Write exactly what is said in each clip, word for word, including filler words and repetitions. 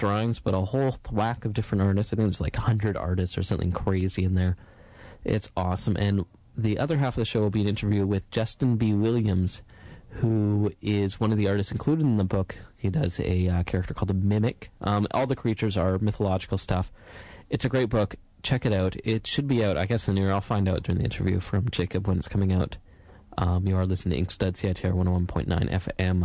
drawings, but a whole whack of different artists. I think there's like one hundred artists or something crazy in there. It's awesome. And the other half of the show will be an interview with Justin B. Williams, who is one of the artists included in the book. He does a uh, character called a Mimic. Um, all the creatures are mythological stuff. It's a great book. Check it out. It should be out, I guess, in the year. I'll find out during the interview from Jacob when it's coming out. Um, you are listening to Inkstuds, C I T R one oh one point nine F M.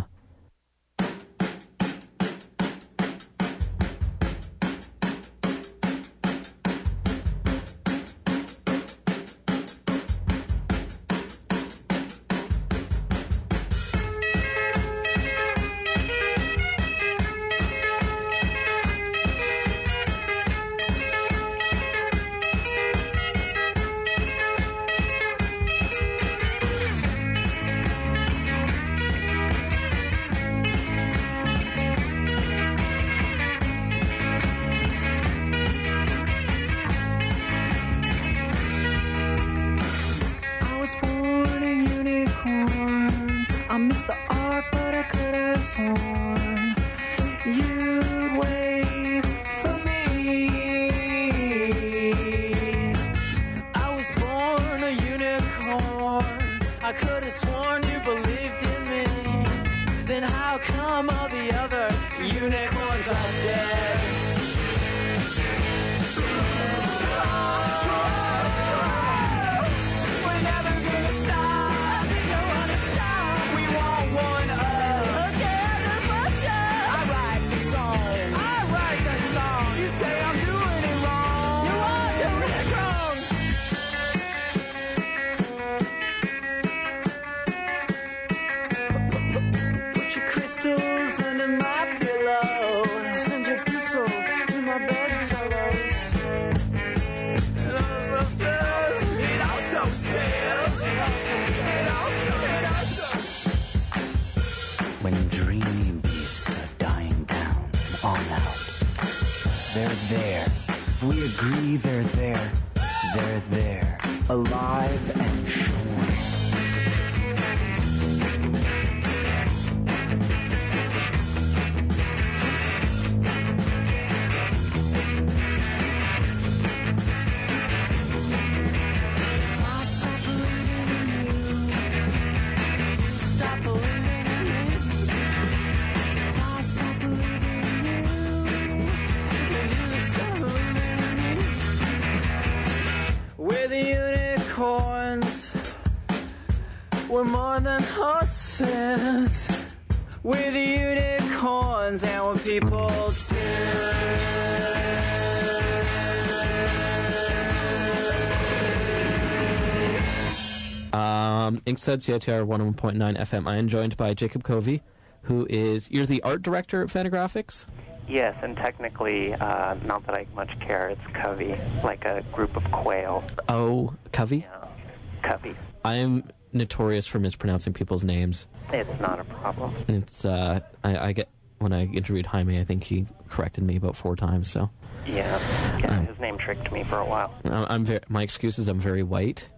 Inkstuds, C I T R one oh one point nine F M. I am joined by Jacob Covey, who is, you're the art director at Fantagraphics? Yes, and technically, uh, not that I much care, it's Covey, like a group of quail. Oh, Covey? Yeah, Covey. I am notorious for mispronouncing people's names. It's not a problem. It's, uh, I, I get, when I interviewed Jaime, I think he corrected me about four times, so. Yeah, yeah um, his name tricked me for a while. I'm very, my excuse is I'm very white.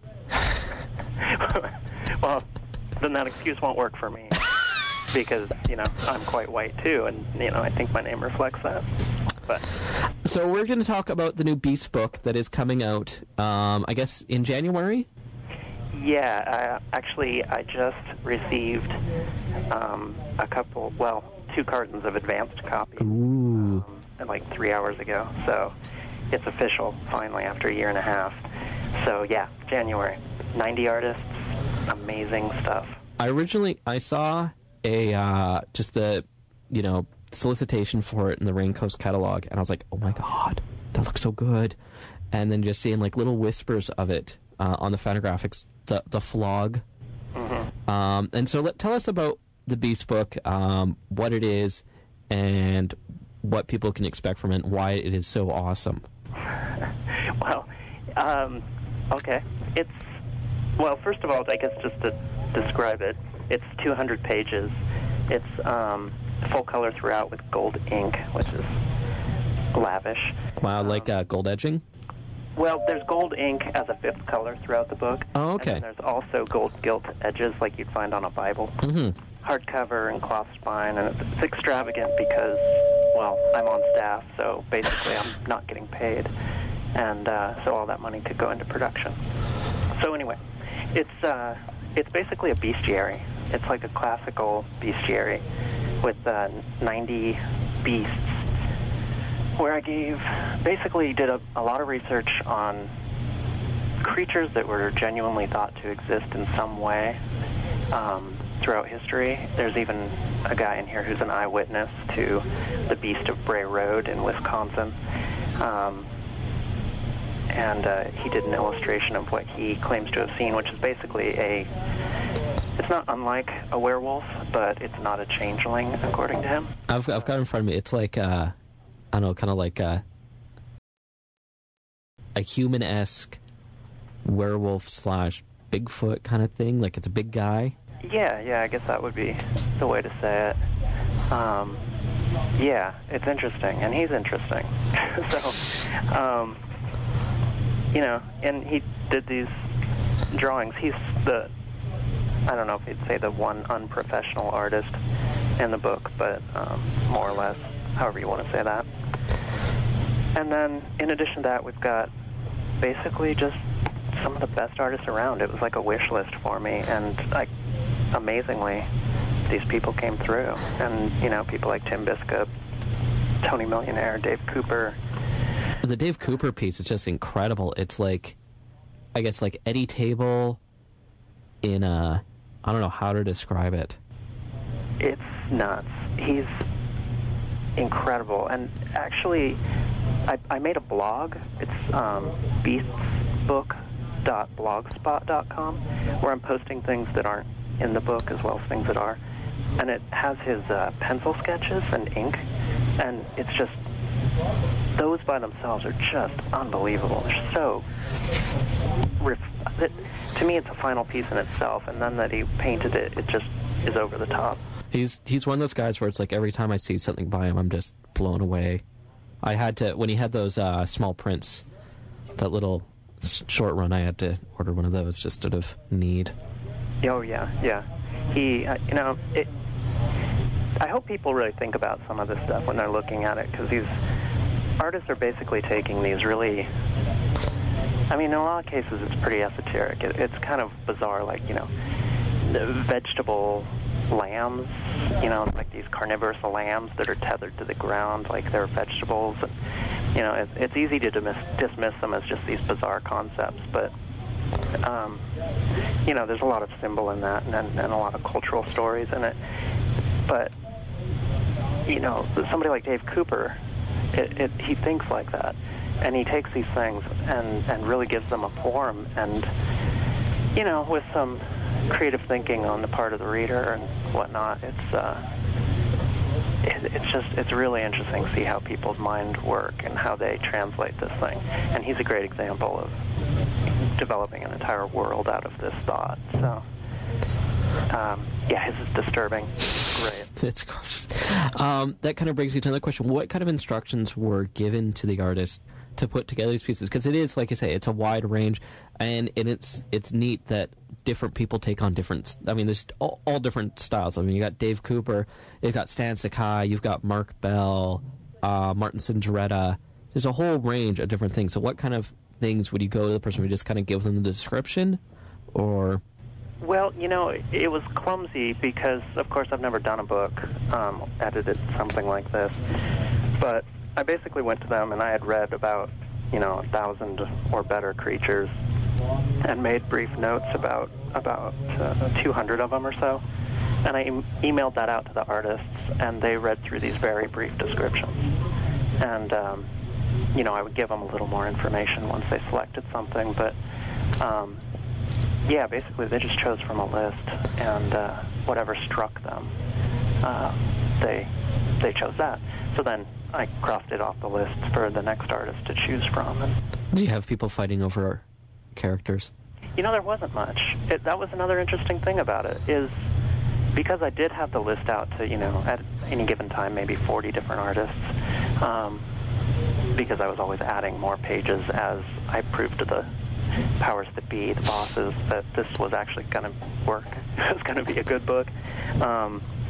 Well, then that excuse won't work for me because, you know, I'm quite white too, and, you know, I think my name reflects that. But so we're going to talk about the new Beast book that is coming out, um, I guess, in January? Yeah, I, actually, I just received um, a couple, well, two cartons of advanced copies um, like three hours ago, so it's official, finally, after a year and a half. So, yeah, January. ninety artists. Amazing stuff. I originally, I saw a, uh, just a, you know, solicitation for it in the Raincoast catalog, and I was like, oh my god, that looks so good. And then just seeing, like, little whispers of it uh, on the Fantagraphics, the, the flog. Mm-hmm. Um, and so let, tell us about the Beast book, um, what it is, and what people can expect from it, and why it is so awesome. Well, um, okay. It's Well, first of all, I guess just to describe it, it's two hundred pages. It's um, full color throughout with gold ink, which is lavish. Wow, um, like uh, gold edging? Well, there's gold ink as a fifth color throughout the book. Oh, okay. And then there's also gold gilt edges like you'd find on a Bible. Mm-hmm. Hardcover and cloth spine, and it's extravagant because, well, I'm on staff, so basically I'm not getting paid, and uh, so all that money could go into production. So anyway, it's uh, it's basically a bestiary. It's like a classical bestiary with uh, ninety beasts, where I gave, basically did a, a lot of research on creatures that were genuinely thought to exist in some way um, throughout history. There's even a guy in here who's an eyewitness to the Beast of Bray Road in Wisconsin. Um, and uh, he did an illustration of what he claims to have seen, which is basically a, it's not unlike a werewolf, but it's not a changeling, according to him. I've, I've got it in front of me. It's like, uh, I don't know, kind of like a, a human-esque werewolf slash Bigfoot kind of thing. Like, it's a big guy. Yeah, yeah, I guess that would be the way to say it. Um, yeah, it's interesting, and he's interesting. so, um, you know, and he did these drawings. He's the, I don't know if he'd say the one unprofessional artist in the book, but um, more or less, however you want to say that. And then, in addition to that, we've got basically just some of the best artists around. It was like a wish list for me, and I, amazingly, these people came through. And, you know, people like Tim Biscup, Tony Millionaire, Dave Cooper. The Dave Cooper piece is just incredible. It's like, I guess, like Eddie Table in a, I don't know how to describe it. It's nuts. He's incredible. And actually, I, I made a blog. It's um, beastsbook dot blogspot dot com, where I'm posting things that aren't in the book as well as things that are. And it has his uh, pencil sketches and ink, and it's just, those by themselves are just unbelievable. They're so, ref- it, to me, it's a final piece in itself, and then that he painted it, it just is over the top. He's he's one of those guys where it's like every time I see something by him, I'm just blown away. I had to, when he had those uh, small prints, that little short run, I had to order one of those just out of need. Oh, yeah, yeah. He, uh, you know, it, I hope people really think about some of this stuff when they're looking at it, because these artists are basically taking these really, I mean, in a lot of cases it's pretty esoteric. It, it's kind of bizarre, like, you know, vegetable lambs, you know, like these carnivorous lambs that are tethered to the ground like they're vegetables. And, you know, it, it's easy to dismiss, dismiss them as just these bizarre concepts, but, um, you know, there's a lot of symbol in that, and, and a lot of cultural stories in it. But, you know, somebody like Dave Cooper, it, it, he thinks like that, and he takes these things and, and really gives them a form, and, you know, with some creative thinking on the part of the reader and whatnot, it's uh, it, it's just, it's really interesting to see how people's mind work and how they translate this thing. And he's a great example of developing an entire world out of this thought. So, um, yeah, his is disturbing. Great. It's gorgeous. Um, that kind of brings you to another question. What kind of instructions were given to the artist to put together these pieces? Because it is, like I say, it's a wide range, and, and it's it's neat that different people take on different, I mean, there's all, all different styles. I mean, you got Dave Cooper, you've got Stan Sakai, you've got Mark Bell, uh, Martin Sindretta. There's a whole range of different things. So what kind of things would you go to the person? Would you just kind of give them the description, or? Well, you know, it was clumsy because, of course, I've never done a book, um, edited something like this. But I basically went to them, and I had read about, you know, a thousand or better creatures, and made brief notes about about uh, two hundred of them or so. And I e- emailed that out to the artists, and they read through these very brief descriptions. And, um, you know, I would give them a little more information once they selected something, but... Um, Yeah, basically they just chose from a list, and uh, whatever struck them, uh, they they chose that. So then I crossed it off the list for the next artist to choose from. And, do you have people fighting over characters? you know, there wasn't much. It, that was another interesting thing about it, is because I did have the list out to, you know, at any given time, maybe forty different artists, um, because I was always adding more pages as I proved to the powers that be, the bosses, that this was actually going to work. It was going to be a good book. Um,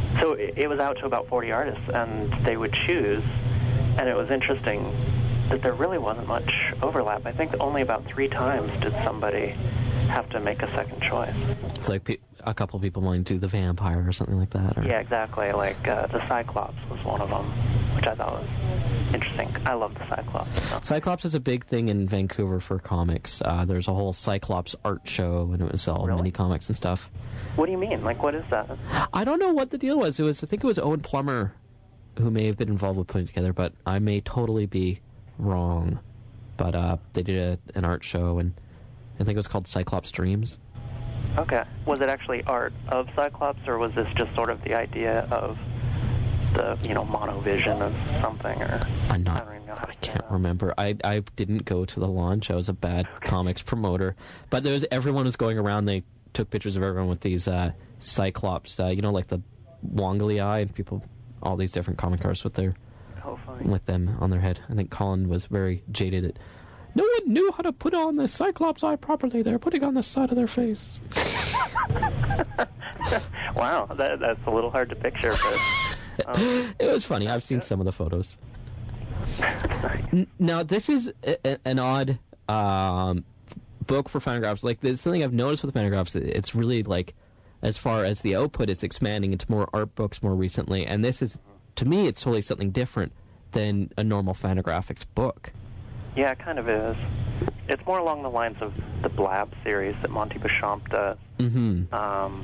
so it, it was out to about forty artists, and they would choose, and it was interesting that there really wasn't much overlap. I think only about three times did somebody have to make a second choice. It's like pe- a couple people wanting to do the vampire or something like that. Or... Yeah, exactly. Like uh, the Cyclops was one of them, which I thought was interesting. I love the Cyclops. So. Cyclops is a big thing in Vancouver for comics. Uh, there's a whole Cyclops art show, and it was all Really? mini comics and stuff. What do you mean? Like, what is that? I don't know what the deal was. It was I think it was Owen Plummer who may have been involved with putting it together, but I may totally be wrong. But uh, they did a, an art show, and I think it was called Cyclops Dreams. Okay. Was it actually art of Cyclops, or was this just sort of the idea of the, you know, monovision of something? Or I'm not. I don't even know how to I say can't that. remember. I I didn't go to the launch. I was a bad comics promoter. But there was everyone was going around. They took pictures of everyone with these uh, Cyclops, uh, you know, like the Wongly eye, and people, all these different comic artists with their Oh, fine. with them on their head. I think Colin was very jaded at. No one knew how to put on the Cyclops eye properly. They're putting on the side of their face. Wow, that, that's a little hard to picture, but um, It was funny. I've seen some of the photos. N- Now, this is a, a, an odd um, book for Fantagraphs. Like, there's something I've noticed with Fantagraphs. It's really, like, as far as the output, it's expanding into more art books more recently. And this is, to me, it's totally something different than a normal Fantagraphics book. yeah, it kind of is. It's more along the lines of the Blab series that Monty Beauchamp does. Mm-hmm. Um,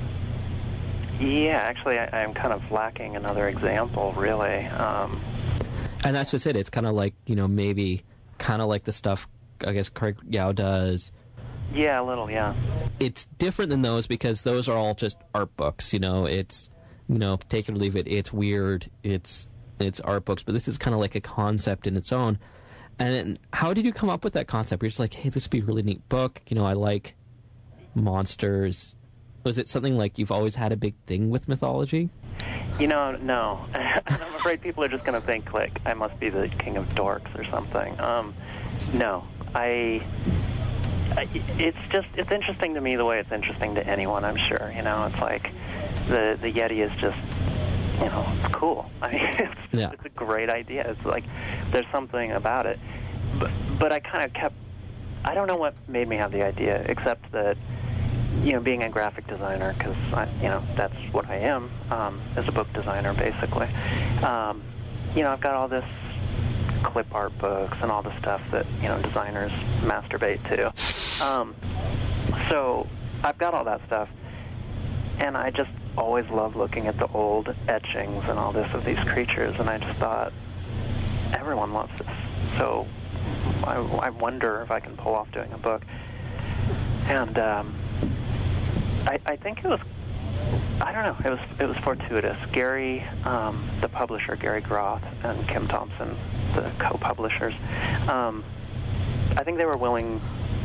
yeah, actually, I, I'm kind of lacking another example, really. Um, And that's just it. It's kind of like, you know, maybe kind of like the stuff, I guess, Craig Yao does. yeah, a little, yeah. It's different than those because those are all just art books, you know. It's, you know, take it or leave it. It's weird. It's it's art books. But this is kind of like a concept in its own. And how did you come up with that concept? You're just like, hey, this would be a really neat book. You know, I like monsters. Was it something like you've always had a big thing with mythology? You know, no. I'm afraid people are just going to think, like, I must be the king of dorks or something. Um, no. I, I... It's just... It's interesting to me the way it's interesting to anyone, I'm sure. You know, it's like the, the Yeti is just... You know, it's cool. I mean, it's, Yeah. it's a great idea. It's like, there's something about it. But, but I kind of kept... I don't know what made me have the idea, except that, you know, being a graphic designer, because, you know, that's what I am, um, as a book designer, basically. Um, you know, I've got all this clip art books and all the stuff that, you know, designers masturbate to. Um, so I've got all that stuff, and I just always love looking at the old etchings and all this of these creatures, and I just thought, everyone loves this. So I, I wonder if I can pull off doing a book. And um, I, I think it was, I don't know, it was it was fortuitous. Gary, um, the publisher, Gary Groth, and Kim Thompson, the co-publishers, um, I think they were willing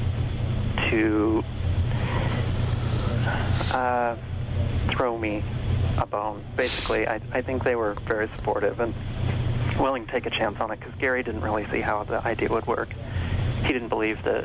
to uh, throw me a bone. Basically, I, I think they were very supportive and willing to take a chance on it, because Gary didn't really see how the idea would work. He didn't believe that,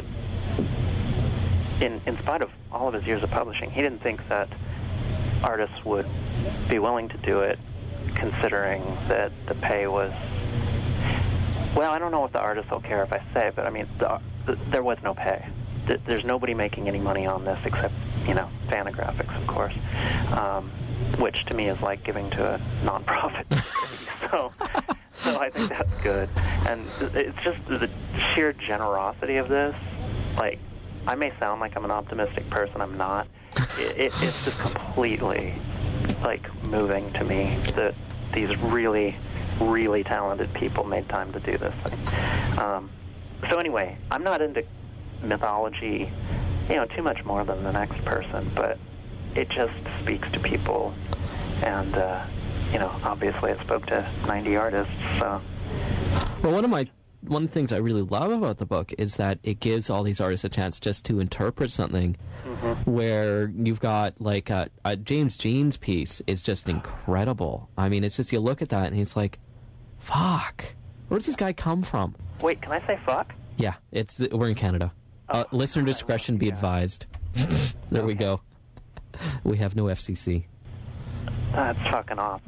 in in spite of all of his years of publishing, he didn't think that artists would be willing to do it, considering that the pay was, well, I don't know what the artists will care if I say, but I mean, the, the, there was no pay. Th- There's nobody making any money on this except, you know, Fantagraphics, of course, um, which to me is like giving to a nonprofit. so, so I think that's good. And it's just the sheer generosity of this. Like, I may sound like I'm an optimistic person. I'm not. It, it, it's just completely, like, moving to me that these really, really talented people made time to do this thing. Um, so anyway, I'm not into mythology, you know, too much more than the next person, but it just speaks to people, and, uh, you know, obviously it spoke to ninety artists, so. Well, one of my one of the things I really love about the book is that it gives all these artists a chance just to interpret something. Mm-hmm. Where you've got, like, uh, uh, James Jean's piece is just incredible. I mean, it's just, you look at that and it's like, fuck, where does this guy come from? Wait, can I say fuck? Yeah, it's we're in Canada. Uh, Oh, listener discretion be yeah. advised. There we go. We have no F C C. That's fucking awesome.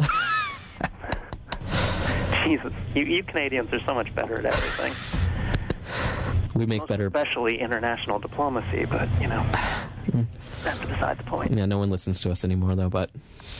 Jesus, you, you Canadians are so much better at everything. We make Most better... especially international diplomacy, but, you know, that's beside the point. Yeah, no one listens to us anymore, though, but...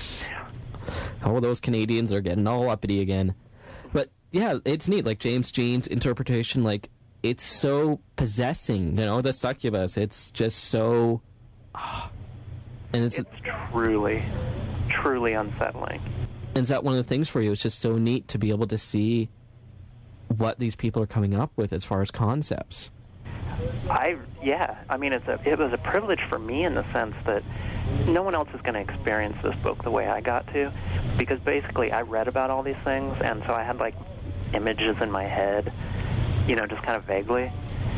Oh, those Canadians are getting all uppity again. But, yeah, it's neat. Like, James Jean's interpretation, like, it's so possessing, you know, the succubus. It's just so... Oh, and it's, it's truly, truly unsettling. And is that one of the things for you? It's just so neat to be able to see what these people are coming up with as far as concepts. I yeah, I mean, it's a it was a privilege for me in the sense that no one else is going to experience this book the way I got to, because basically I read about all these things, and so I had like images in my head, you know, just kind of vaguely.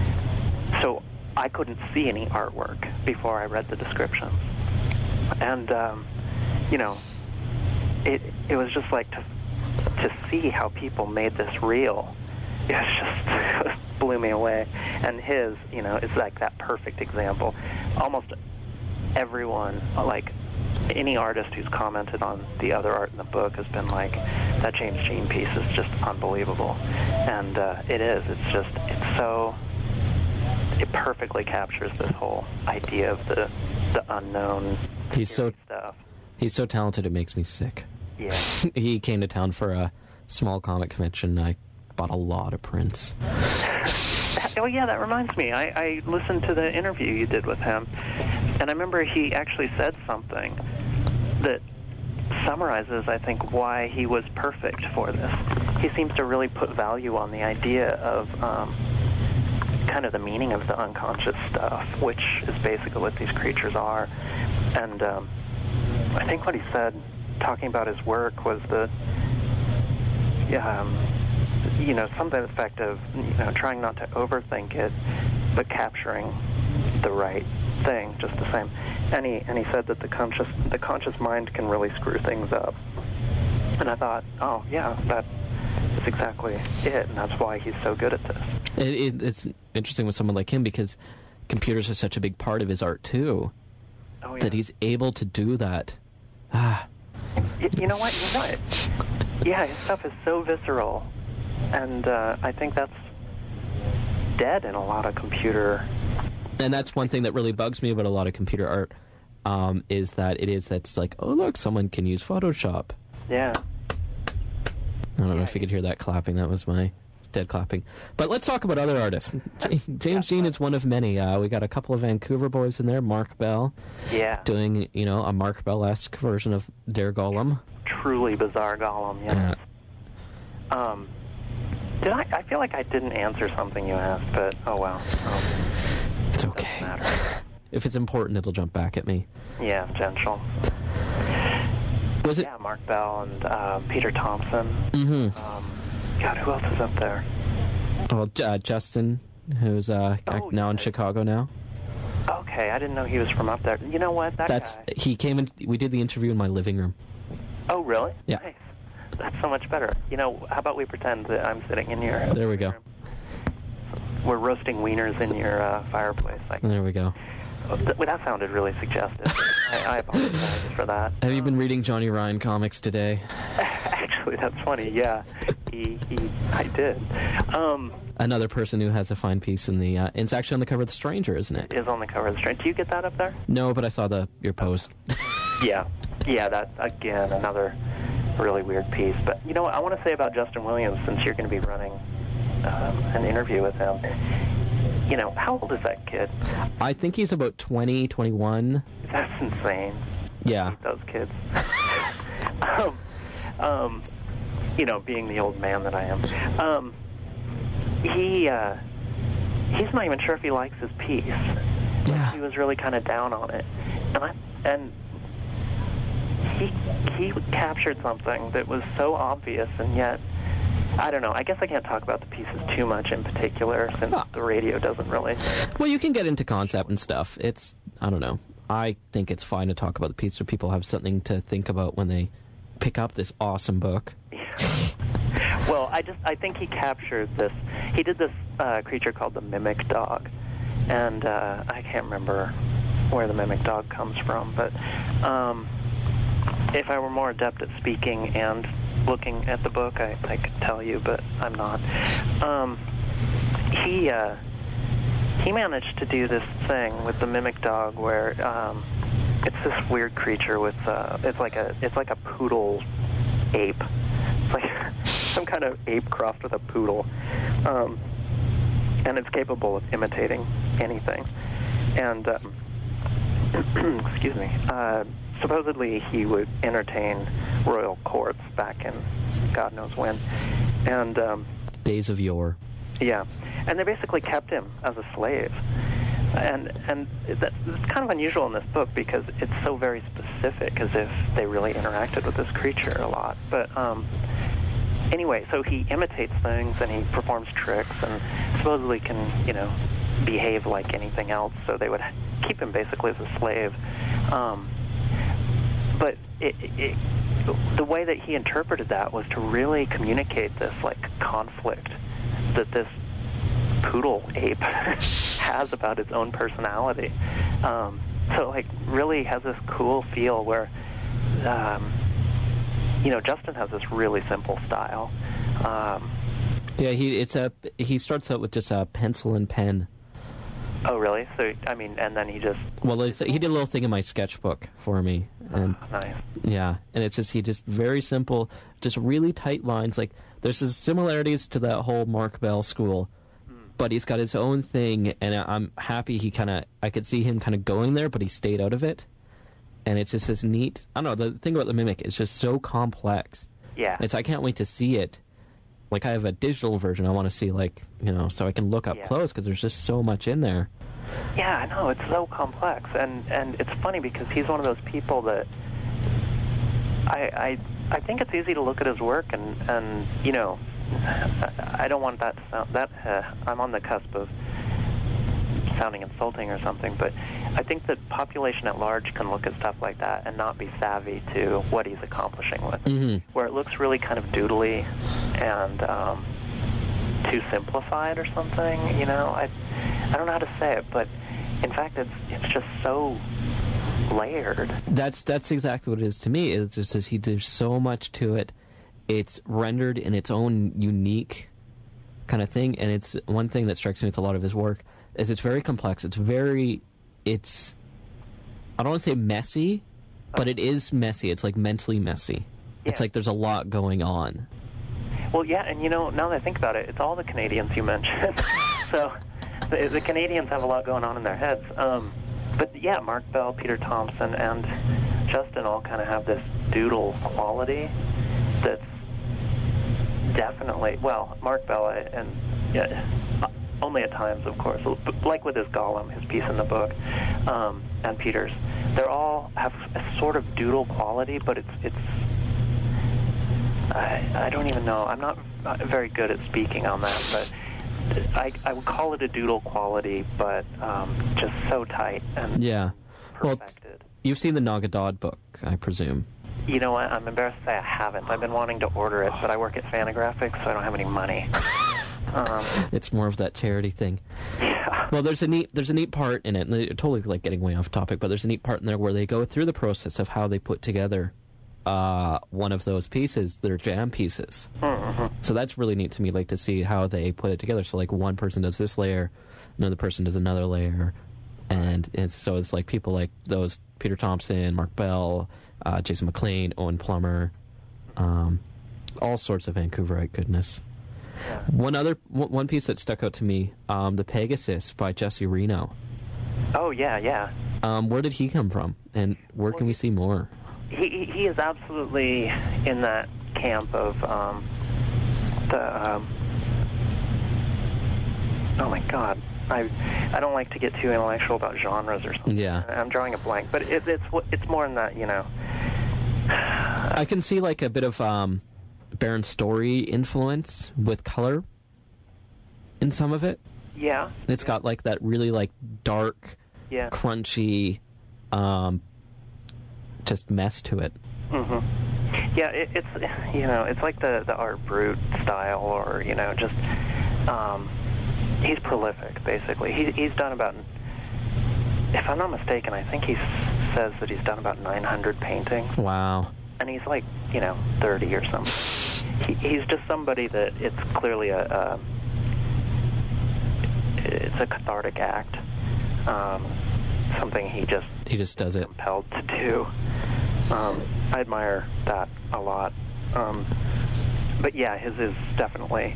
So I couldn't see any artwork before I read the descriptions, and um, you know, it it was just like to to see how people made this real. It was just it blew me away. And his, you know, is like that perfect example. Almost everyone, like any artist who's commented on the other art in the book, has been like, that James Jean piece is just unbelievable. And uh, it is. It's just, it's so, it perfectly captures this whole idea of the the unknown. He's so stuff. He's so talented, it makes me sick. Yeah. He came to town for a small comic convention. I bought a lot of prints. Oh, yeah, that reminds me. I, I listened to the interview you did with him, and I remember he actually said something that summarizes, I think, why he was perfect for this. He seems to really put value on the idea of um, kind of the meaning of the unconscious stuff, which is basically what these creatures are. And um, I think what he said, talking about his work, was that, um, you know, something to the effect of, you know, trying not to overthink it, but capturing the right thing just the same. And he and he said that the conscious the conscious mind can really screw things up. And I thought, oh yeah, that is exactly it, and that's why he's so good at this. It, it, it's interesting with someone like him because computers are such a big part of his art too. Oh, yeah. That he's able to do that. Ah. You, you know what? You know it. Yeah, his stuff is so visceral, and uh, I think that's dead in a lot of computer. And that's one thing that really bugs me about a lot of computer art, um, is that it is that's like, oh look, someone can use Photoshop. Yeah. I don't know if you could hear that clapping. That was my dead clapping. But let's talk about other artists. James Jean is one of many. Uh, we got a couple of Vancouver boys in there. Mark Bell. Yeah. Doing, you know, a Mark Bell-esque version of Der Golem. Truly bizarre Golem, yes. Uh, um, did I? I feel like I didn't answer something you asked, but oh well. Um, it's okay. Doesn't matter. If it's important, it'll jump back at me. Yeah, gentle. Was it? Yeah, Mark Bell and uh, Peter Thompson. Mm-hmm. Um, God, who else is up there? Well, uh, Justin, who's uh, Oh, now in yeah. Chicago now. Okay, I didn't know he was from up there. You know what? That That's guy. he came in. We did the interview in my living room. Oh, really? Yeah. Nice. That's so much better. You know, how about we pretend that I'm sitting in your... There we go. We're roasting wieners in your uh, fireplace. I, There we go. well, that sounded really suggestive. I, I apologize for that. Have you been reading Johnny Ryan comics today? Actually, that's funny. Yeah, he, he, I did. Um, Another person who has a fine piece in the. Uh, it's actually on the cover of The Stranger, isn't it? is on the cover of the Stranger. Do you get that up there? No, but I saw the your post. Yeah. Yeah, that, again, another really weird piece. But you know what I want to say about Justin Williams, since you're going to be running um, an interview with him. You know, how old is that kid? I think he's about twenty, twenty-one. That's insane. Yeah. I hate those kids. um, um, you know, being the old man that I am. Um, he, uh, he's not even sure if he likes his piece. Yeah. He was really kind of down on it. And I, and he, he captured something that was so obvious, and yet, I don't know, I guess I can't talk about the pieces too much in particular, since Huh. the radio doesn't really... Well, you can get into concept and stuff. It's, I don't know. I think it's fine to talk about the piece so people have something to think about when they pick up this awesome book. Well, I just I think he captured this. He did this uh, creature called the mimic dog, and uh, I can't remember where the mimic dog comes from, but um, if I were more adept at speaking and looking at the book, I, I could tell you, but I'm not. Um, he uh, he managed to do this thing with the mimic dog where um, it's this weird creature with uh, it's like a it's like a poodle ape. It's like some kind of ape crossed with a poodle, um, and it's capable of imitating anything. And um, excuse me. Uh, supposedly he would entertain royal courts back in God knows when, and um, days of yore. Yeah, and they basically kept him as a slave, and and that, that's kind of unusual in this book because it's so very specific, as if they really interacted with this creature a lot. But um, anyway, so he imitates things and he performs tricks and supposedly can, you know, behave like anything else. So they would keep him basically as a slave. Um, But it, it, the way that he interpreted that was to really communicate this, like, conflict that this poodle ape has about its own personality. Um, so, like, really has this cool feel where, um, you know, Justin has this really simple style. Um, yeah, he it's a he starts out with just a pencil and pen. Oh, really? So, I mean, and then he just... Well, he did a little thing in my sketchbook for me. And, oh, nice. Yeah, and it's just, he just, very simple, just really tight lines. Like, there's some similarities to that whole Mark Bell school, mm. but he's got his own thing, and I'm happy he kind of, I could see him kind of going there, but he stayed out of it. And it's just this neat, I don't know, the thing about the Mimic is just so complex. Yeah. It's, I can't wait to see it. Like, I have a digital version I want to see, like, you know, so I can look up yeah. close, because there's just so much in there. Yeah, I know, it's so complex, and, and it's funny because he's one of those people that I, I I think it's easy to look at his work and, and you know, I don't want that to sound, that, uh, I'm on the cusp of sounding insulting or something, but I think that population at large can look at stuff like that and not be savvy to what he's accomplishing with it. Mm-hmm. Where it looks really kind of doodly and um, too simplified or something, you know, I I don't know how to say it, but in fact it's it's just so layered. That's that's exactly what it is to me. It's just as he there's so much to it. It's rendered in its own unique kind of thing, and it's one thing that strikes me with a lot of his work is it's very complex. It's very, it's, I don't want to say messy, but it is messy. It's like mentally messy. Yeah. It's like there's a lot going on. Well, yeah, and you know, now that I think about it, it's all the Canadians you mentioned. So the, the Canadians have a lot going on in their heads. Um, but yeah, Mark Bell, Peter Thompson, and Justin all kind of have this doodle quality that's definitely, well, Mark Bell, and yeah, only at times, of course, like with his Gollum, his piece in the book, um, and Peter's, they're all have a sort of doodle quality, but it's, it's I, I don't even know, I'm not very good at speaking on that, but I, I would call it a doodle quality, but um, just so tight and yeah. perfected. Well, you've seen the Nagadod book, I presume. You know what? I'm embarrassed to say I haven't. I've been wanting to order it, but I work at Fantagraphics, so I don't have any money. Um, it's more of that charity thing. Yeah. Well, there's a neat there's a neat part in it. And they're totally like getting way off topic, but there's a neat part in there where they go through the process of how they put together uh, one of those pieces, their jam pieces. Mm-hmm. So that's really neat to me, like to see how they put it together. So like one person does this layer, another person does another layer, and it's, so it's like people like those Peter Thompson, Mark Bell, uh, Jason McLean, Owen Plummer, um, all sorts of Vancouverite goodness. Yeah. One other one piece that stuck out to me, um, the Pegasus by Jesse Reno. Oh yeah, yeah. Um, where did he come from, and where can we see more? He he is absolutely in that camp of um, the. Um, oh my God, I I don't like to get too intellectual about genres or something. Yeah, I'm drawing a blank, but it, it's it's more in that, you know. I can see like a bit of um, Baron Story influence with color in some of it. Yeah. It's yeah. got like that really like dark, yeah. crunchy, um, just mess to it. Mm-hmm. Yeah, it, it's, you know, it's like the, the Art Brut style, or, you know, just, um, he's prolific, basically. He, he's done about, if I'm not mistaken, I think he's says that he's done about nine hundred paintings. Wow. And he's like, you know, thirty or something. He, he's just somebody that it's clearly a, a it's a cathartic act. Um, something he just he just does it. Compelled to do. Um, I admire that a lot. Um, but yeah, his is definitely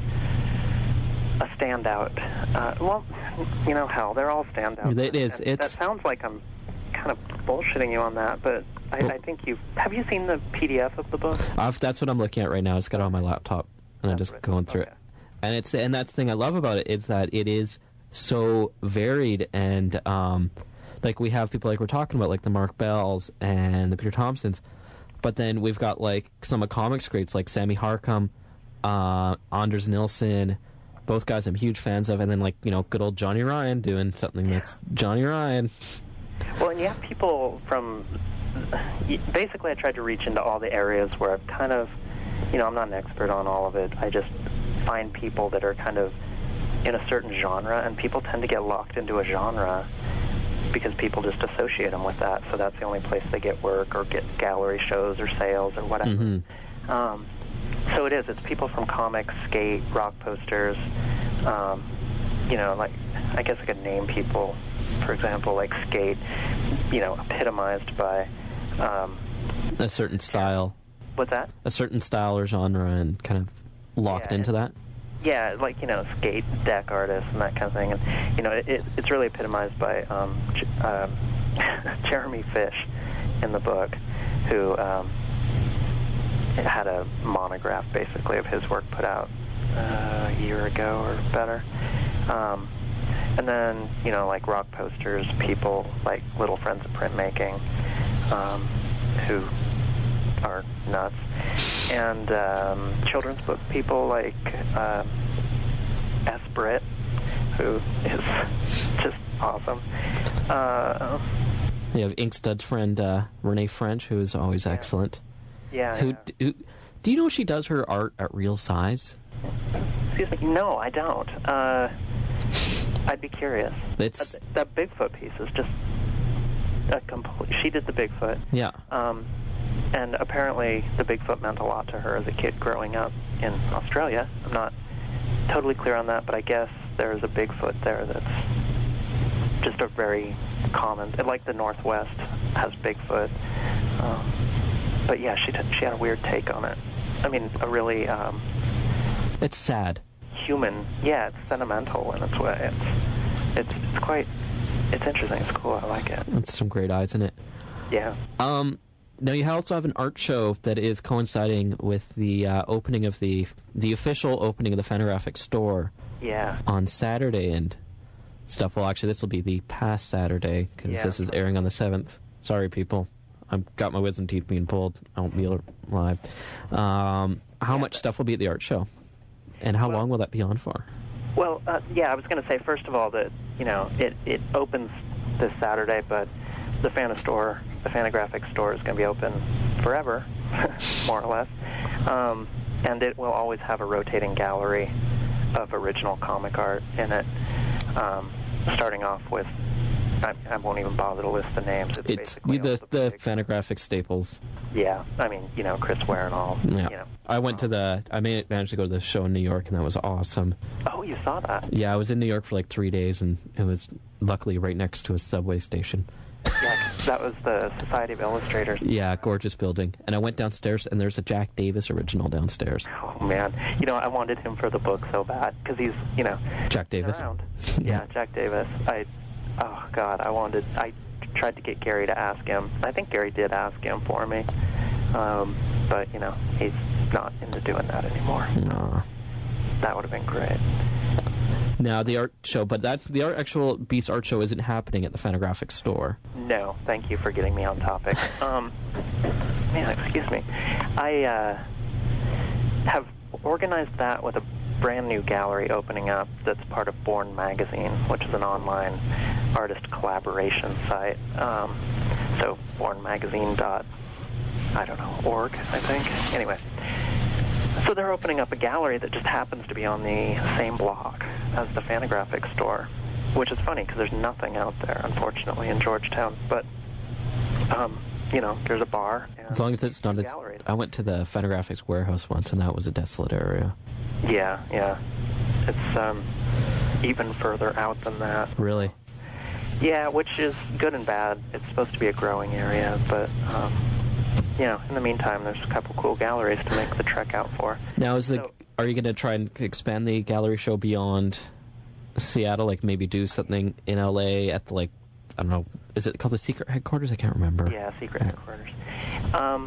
a standout. Uh, well, you know, hell, they're all standouts. It is. And it's. That sounds like I'm kind of bullshitting you on that, but I, I think you've... Have you seen the P D F of the book? I've, that's what I'm looking at right now. It's got it on my laptop, and I'm just going through okay. it. And it's and that's the thing I love about it is that it is so varied, and um, like we have people like we're talking about, like the Mark Bells and the Peter Thompsons, but then we've got like some of comics greats like Sammy Harcum, uh, Anders Nilsson, both guys I'm huge fans of, and then like, you know, good old Johnny Ryan doing something that's Johnny Ryan. Well, and you have people from... Basically, I tried to reach into all the areas where I've kind of... You know, I'm not an expert on all of it. I just find people that are kind of in a certain genre, and people tend to get locked into a genre because people just associate them with that, so that's the only place they get work or get gallery shows or sales or whatever. Mm-hmm. Um, so it is. It's people from comics, skate, rock posters. Um, you know, like, I guess I could name people, for example, like skate, you know, epitomized by... Um, a certain style. What's that? A certain style or genre and kind of locked yeah, into that? Yeah, like, you know, skate, deck artists and that kind of thing. And, you know, it, it, it's really epitomized by um, J- um, Jeremy Fish in the book, who um, had a monograph, basically, of his work put out uh, a year ago or better. Um, and then, you know, like rock posters, people like Little Friends of Printmaking, um, who are nuts. And um, children's book people like uh, S. Britt, who is just awesome. Uh, you have Inkstud's friend uh, Renee French, who is always yeah. excellent. Yeah. Who, yeah. who? Do you know she does her art at real size? Excuse me? No, I don't. Uh, I'd be curious. It's that, that Bigfoot piece is just a complete... She did the Bigfoot. Yeah. Um, and apparently the Bigfoot meant a lot to her as a kid growing up in Australia. I'm not totally clear on that, but I guess there's a Bigfoot there that's just a very common... Like the Northwest has Bigfoot. Um, but yeah, she, t- she had a weird take on it. I mean, a really... Um, it's sad. Human. Yeah, it's sentimental in its way. It's, it's, it's quite... It's interesting. It's cool. I like it. It's some great eyes in it. Yeah. Um... Now, you also have an art show that is coinciding with the uh, opening of the the official opening of the Fantagraphics store. Yeah. On Saturday and stuff. Well, actually, this will be the past Saturday because yeah. this is airing on the seventh. Sorry, people. I've got my wisdom teeth being pulled. I won't be live. Um, how yeah, much stuff will be at the art show? And how well, long will that be on for? Well, uh, yeah, I was going to say, first of all, that, you know, it, it opens this Saturday, but the Fanta store, the Fantagraphics store is going to be open forever, more or less. Um, and it will always have a rotating gallery of original comic art in it, um, starting off with, I, I won't even bother to list the names. It's, it's basically the, the, the big, Fantagraphics staples. Yeah, I mean, you know, Chris Ware and all. Yeah. You know. I went to the, I made, managed to go to the show in New York, and that was awesome. Oh, you saw that? Yeah, I was in New York for like three days, and it was luckily right next to a subway station. Yeah, that was the Society of Illustrators. Yeah, gorgeous building. And I went downstairs, and there's a Jack Davis original downstairs. Oh, man. You know, I wanted him for the book so bad, because he's, you know... Jack Davis? Around. Yeah, Jack Davis. I, oh, God, I wanted... I tried to get Gary to ask him. I think Gary did ask him for me. Um, but, you know, he's not into doing that anymore. No. That would have been great. Now, the art show, but that's the art, actual Beats art show isn't happening at the Fantagraphics store. No, thank you for getting me on topic. um, man, excuse me. I uh, have organized that with a brand new gallery opening up that's part of Born Magazine, which is an online artist collaboration site. Um, so born magazine dot I don't know, org, I think. Anyway. So they're opening up a gallery that just happens to be on the same block as the Fantagraphics store, which is funny because there's nothing out there, unfortunately, in Georgetown. But um, you know, there's a bar. And as long as it's not. As, I went to the Fantagraphics warehouse once, and that was a desolate area. Yeah, yeah. It's um, even further out than that. Really? Yeah, which is good and bad. It's supposed to be a growing area, but um, you know, in the meantime, there's a couple cool galleries to make the trek out for. Now, is the so, are you going to try and expand the gallery show beyond Seattle? Like maybe do something in L A at the, like, I don't know, is it called the Secret Headquarters? I can't remember. Yeah, Secret yeah. Headquarters. Um,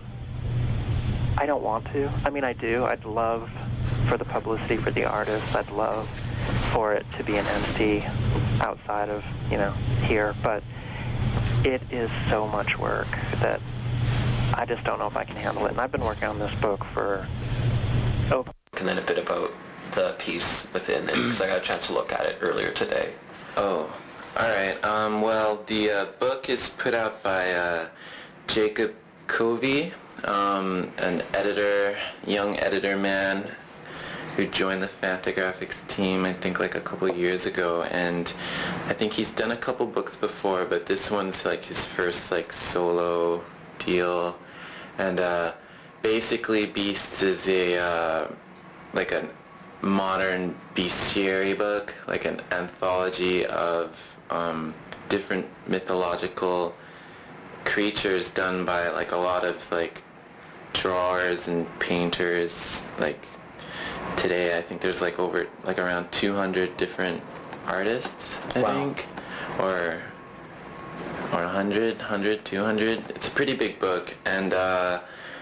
I don't want to. I mean, I do. I'd love for the publicity for the artists. I'd love for it to be an entity outside of, you know, here. But it is so much work that I just don't know if I can handle it. And I've been working on this book for, oh. And then a bit about the piece within it, because I got a chance to look at it earlier today. Oh, all right. Um, well, the uh, book is put out by uh, Jacob Covey, um, an editor, young editor man who joined the Fantagraphics team, I think, like a couple of years ago. And I think he's done a couple books before, but this one's like his first like solo deal. And uh, basically, Beasts is a uh, like a modern bestiary book, like an anthology of um, different mythological creatures done by like a lot of like drawers and painters. Like today, I think there's like over like around two hundred different artists, I wow. think, or or one hundred, one hundred, two hundred. It's a pretty big book, and uh,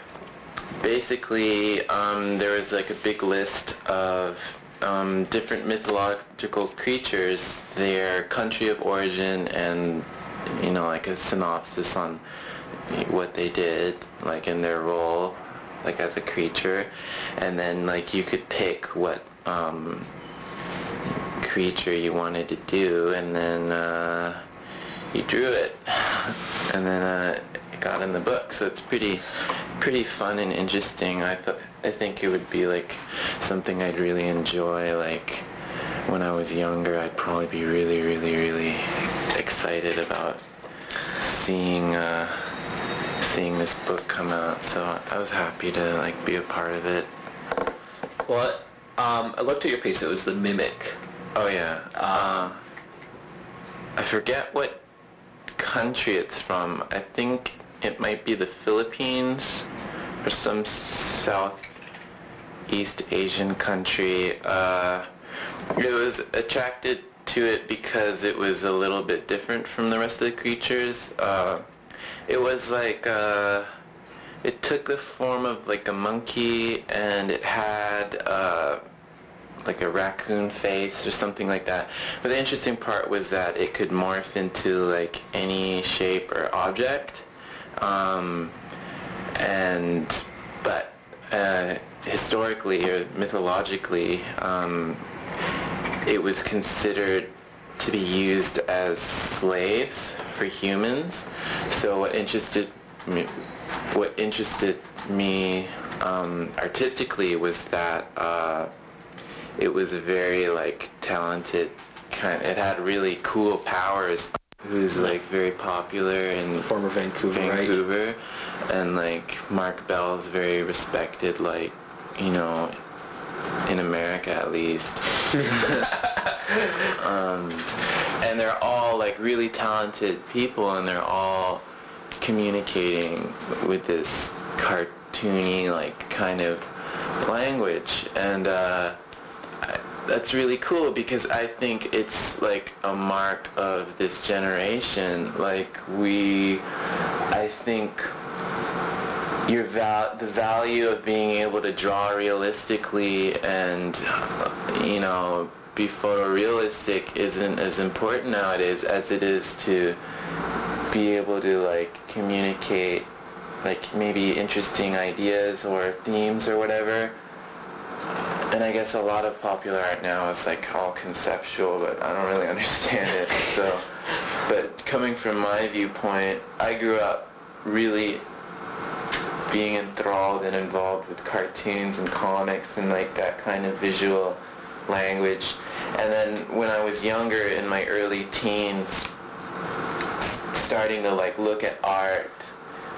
basically um, there was like a big list of um, different mythological creatures, their country of origin, and, you know, like a synopsis on what they did, like in their role, like as a creature, and then like you could pick what um, creature you wanted to do, and then uh, you drew it, and then uh, it got in the book. So it's pretty, pretty fun and interesting. I thought, I think it would be like something I'd really enjoy. Like when I was younger, I'd probably be really, really, really excited about seeing uh, seeing this book come out. So I was happy to like be a part of it. Well, um, I looked at your piece. It was the Mimic. Oh yeah. Uh, I forget what country it's from. I think it might be the Philippines or some Southeast Asian country. Uh, it was attracted to it because it was a little bit different from the rest of the creatures. Uh, it was like, uh, it took the form of like a monkey, and it had uh, like a raccoon face or something like that. But the interesting part was that it could morph into like any shape or object. Um, and, but uh, historically or mythologically, um, it was considered to be used as slaves for humans. So what interested me, what interested me um, artistically was that uh, it was a very like talented kind. It had really cool powers. Who's like very popular in former Vancouver, Vancouver, right? And like Mark Bell is very respected, like, you know, in America at least. um, and they're all like really talented people, and they're all communicating with this cartoony like kind of language, and uh, I, that's really cool because I think it's like a mark of this generation. Like we, I think your val- the value of being able to draw realistically and, you know, be photorealistic isn't as important nowadays as it is to be able to like communicate like maybe interesting ideas or themes or whatever. And I guess a lot of popular art now is like all conceptual, but I don't really understand it. So, but coming from my viewpoint, I grew up really being enthralled and involved with cartoons and comics and like that kind of visual language. And then when I was younger, in my early teens, starting to like look at art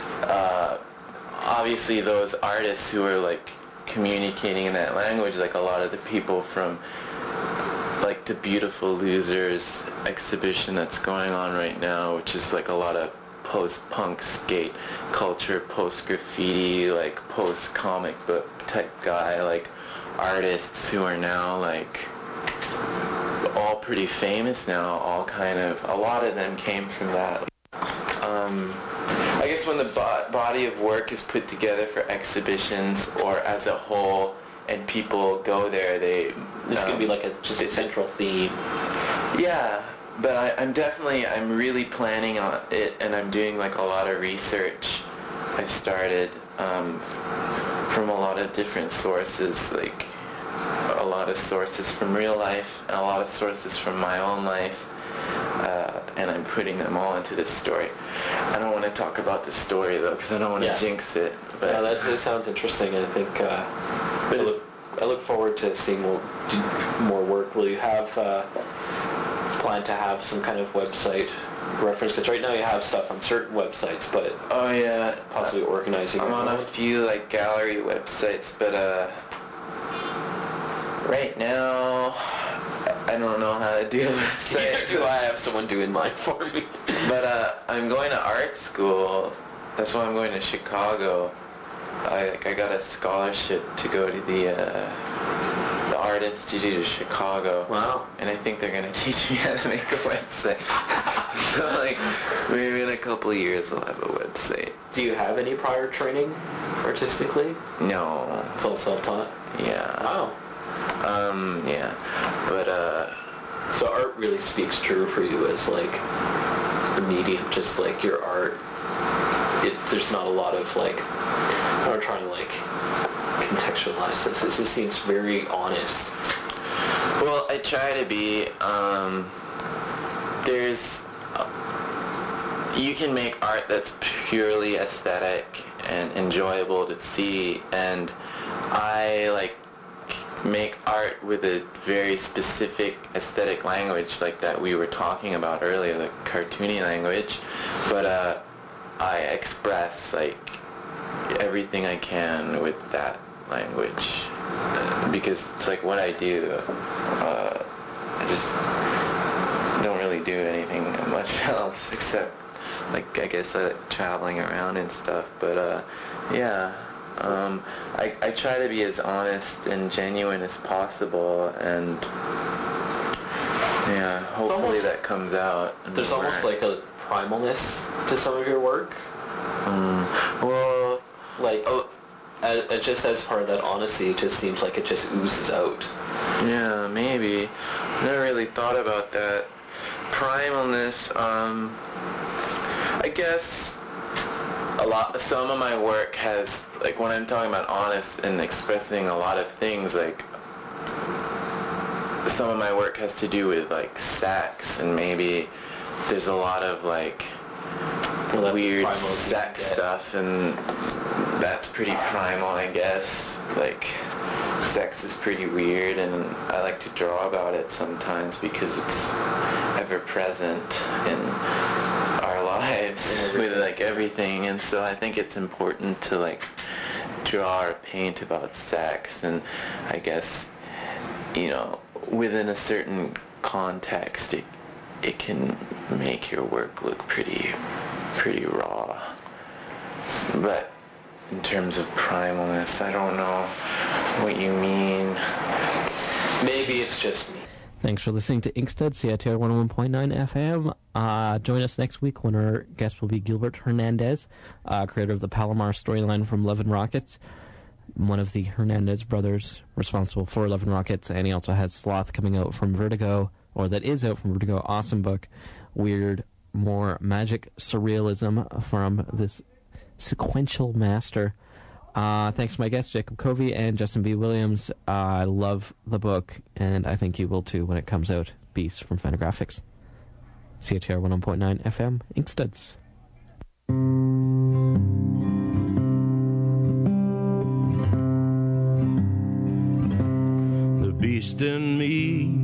uh, obviously those artists who are like communicating in that language, like a lot of the people from like the Beautiful Losers exhibition that's going on right now, which is like a lot of post-punk skate culture, post-graffiti, like post-comic book type guy, like artists who are now like all pretty famous now, all kind of, a lot of them came from that. Um, I guess when the bo- body of work is put together for exhibitions or as a whole and people go there, they... This um, could be like a just a central theme. Yeah, but I, I'm definitely, I'm really planning on it, and I'm doing like a lot of research. I started um, from a lot of different sources, like a lot of sources from real life, and a lot of sources from my own life, uh, and I'm putting them all into this story. I don't want to talk about the story though, because I don't want to Yeah. jinx it. But Yeah, that, that sounds interesting, and I think uh, I, look, I look forward to seeing more, more work. Will you have uh, plan to have some kind of website reference? Because right now you have stuff on certain websites, but oh yeah, possibly organizing. I'm your on a own. few like gallery websites, but uh, right now I don't know how to do a website. Do I have someone doing mine for me? But uh, I'm going to art school. That's why I'm going to Chicago. I like, I got a scholarship to go to the uh, the Art Institute of Chicago. Wow. And I think they're gonna teach me how to make a website. So like maybe in a couple of years I'll have a website. Do you have any prior training artistically? No. It's all self-taught. Yeah. Wow. Um. Yeah. But uh. So art really speaks true for you as like a medium, just like your art. It, there's not a lot of like, I'm trying to like contextualize this. This just seems very honest. Well, I try to be. Um, there's, uh, you can make art that's purely aesthetic and enjoyable to see, and I like make art with a very specific aesthetic language, like that we were talking about earlier, the cartoony language. But uh, I express like everything I can with that language, uh, because it's like what I do. Uh, I just don't really do anything much else except like I guess I like traveling around and stuff. But uh, yeah, um, I I try to be as honest and genuine as possible, and yeah, hopefully almost, that comes out. in There's the almost work. like a primalness to some of your work. Um, well, Like, oh, as, as just as part of that honesty, it just seems like it just oozes out. yeah, maybe. Never really thought about that. Primalness, um, I guess a lot, some of my work has, like when I'm talking about honest and expressing a lot of things, like some of my work has to do with like sex, and maybe there's a lot of like Well, that's weird primal as you sex can get. stuff, and that's pretty primal, I guess. Like, sex is pretty weird, and I like to draw about it sometimes because it's ever present in our lives with like everything, and so I think it's important to like draw or paint about sex, and I guess, you know, within a certain context, it it can make your work look pretty pretty raw. But in terms of primalness, I don't know what you mean. Maybe it's just me. Thanks for listening to Inkstuds, C I T R one oh one point nine F M. Uh, join us next week when our guest will be Gilbert Hernandez, uh, creator of the Palomar storyline from Love and Rockets, one of the Hernandez brothers responsible for Love and Rockets, and he also has Sloth coming out from Vertigo, or that is out from Vertigo. Awesome book. Weird, more magic surrealism from this sequential master. Uh, thanks to my guests, Jacob Covey and Justin B. Williams. Uh, I love the book, and I think you will too when it comes out. Beast from Fantagraphics. C I T R one oh one point nine F M, Inkstuds. The beast in me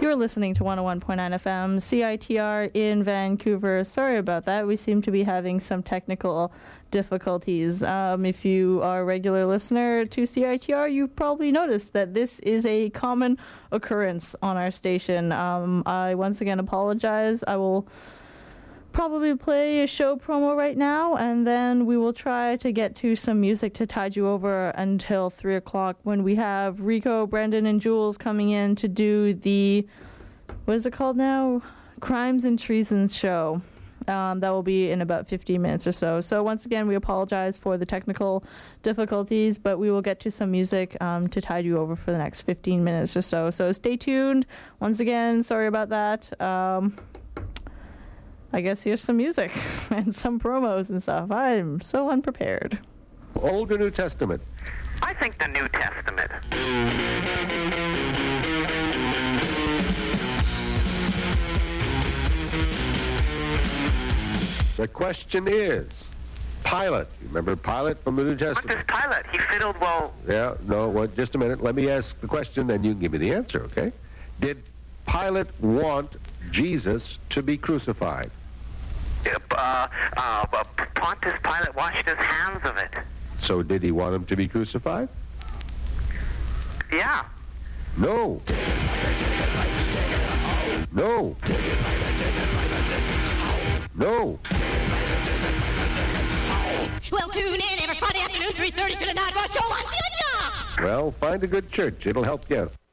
You're listening to one oh one point nine F M, C I T R in Vancouver. Sorry about that. We seem to be having some technical difficulties. Um, if you are a regular listener to C I T R, you've probably noticed that this is a common occurrence on our station. Um, I once again apologize. I will probably play a show promo right now, and then we will try to get to some music to tide you over until three o'clock when we have Rico, Brendan, and Jules coming in to do the, what is it called now? Crimes and Treason show. Um, that will be in about fifteen minutes or so. So once again, we apologize for the technical difficulties, but we will get to some music um, to tide you over for the next fifteen minutes or so. So stay tuned. Once again, sorry about that. Um... I guess here's some music and some promos and stuff. I'm so unprepared. Old or New Testament? I think the New Testament. The question is, Pilate. You remember Pilate from the New Testament? What does Pilate? He fiddled well... Yeah, no, well, just a minute. Let me ask the question, then you can give me the answer, okay? Did Pilate want Jesus to be crucified? Uh, uh, uh, Pontius Pilate washed his hands of it. So did he want him to be crucified? Yeah. No. No. No. Well, tune in every Friday afternoon, three thirty to the Night Rush Show on C I T R. Well, find a good church. It'll help you out.